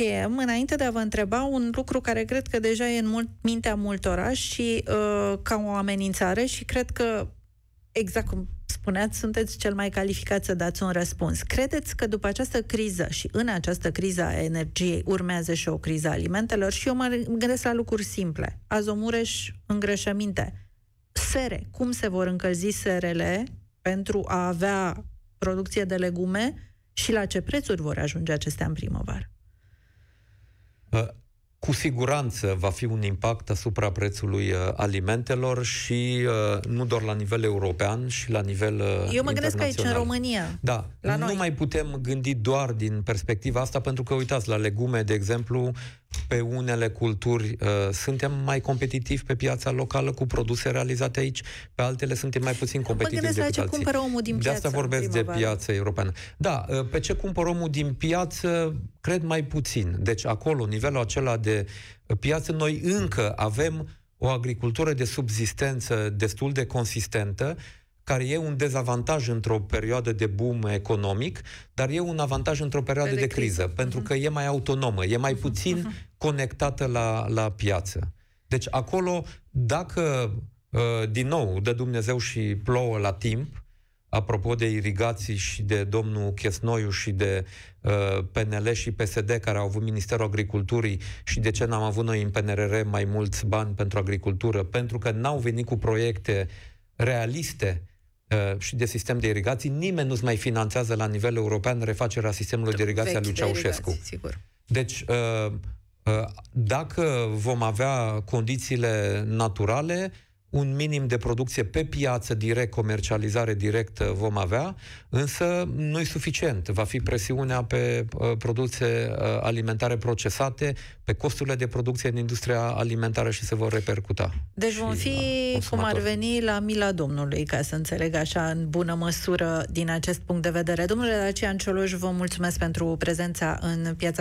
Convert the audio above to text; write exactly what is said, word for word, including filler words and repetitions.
Înainte de a vă întreba, un lucru care cred că deja e în mult, mintea multora și uh, ca o amenințare și cred că, exact cum spuneați, sunteți cel mai calificat să dați un răspuns. Credeți că după această criză și în această criză a energiei urmează și o criză a alimentelor? Și eu mă gândesc la lucruri simple. Azomureș, îngrășăminte, sere. Cum se vor încălzi serele pentru a avea producție de legume și la ce prețuri vor ajunge acestea în primăvară? Cu siguranță va fi un impact asupra prețului alimentelor și nu doar la nivel european, și la nivel internațional. Eu mă gândesc că aici, în România, da, la nu noi. mai putem gândi doar din perspectiva asta, pentru că, uitați, la legume, de exemplu, pe unele culturi uh, suntem mai competitivi pe piața locală cu produse realizate aici, pe altele suntem mai puțin competitivi decât alții. Mă gândesc la ce cumpără omul din piață. De asta vorbesc de piață europeană. Da, uh, pe ce cumpără omul din piață, cred mai puțin. Deci acolo, nivelul acela de piață, noi încă avem o agricultură de subzistență destul de consistentă, care e un dezavantaj într-o perioadă de boom economic, dar e un avantaj într-o perioadă de, de criză, criză, pentru că e mai autonomă, e mai puțin conectată la, la piață. Deci acolo, dacă, din nou, dă Dumnezeu și plouă la timp, apropo de irigații și de domnul Chesnoiu și de uh, P N L și P S D care au avut Ministerul Agriculturii și de ce n-am avut noi în P N R R mai mulți bani pentru agricultură, pentru că n-au venit cu proiecte realiste uh, și de sistem de irigații, nimeni nu-ți mai finanțează la nivel european refacerea sistemului de irigație al lui Ceaușescu. Sigur. Deci, uh, uh, dacă vom avea condițiile naturale, un minim de producție pe piață direct, comercializare directă vom avea, însă nu e suficient. Va fi presiunea pe uh, produse uh, alimentare procesate, pe costurile de producție în industria alimentară și se vor repercuta. Deci vom fi, cum ar veni, la mila Domnului, ca să înțeleg așa, în bună măsură din acest punct de vedere. Domnule Dacian Cioloș, vă mulțumesc pentru prezența în Piața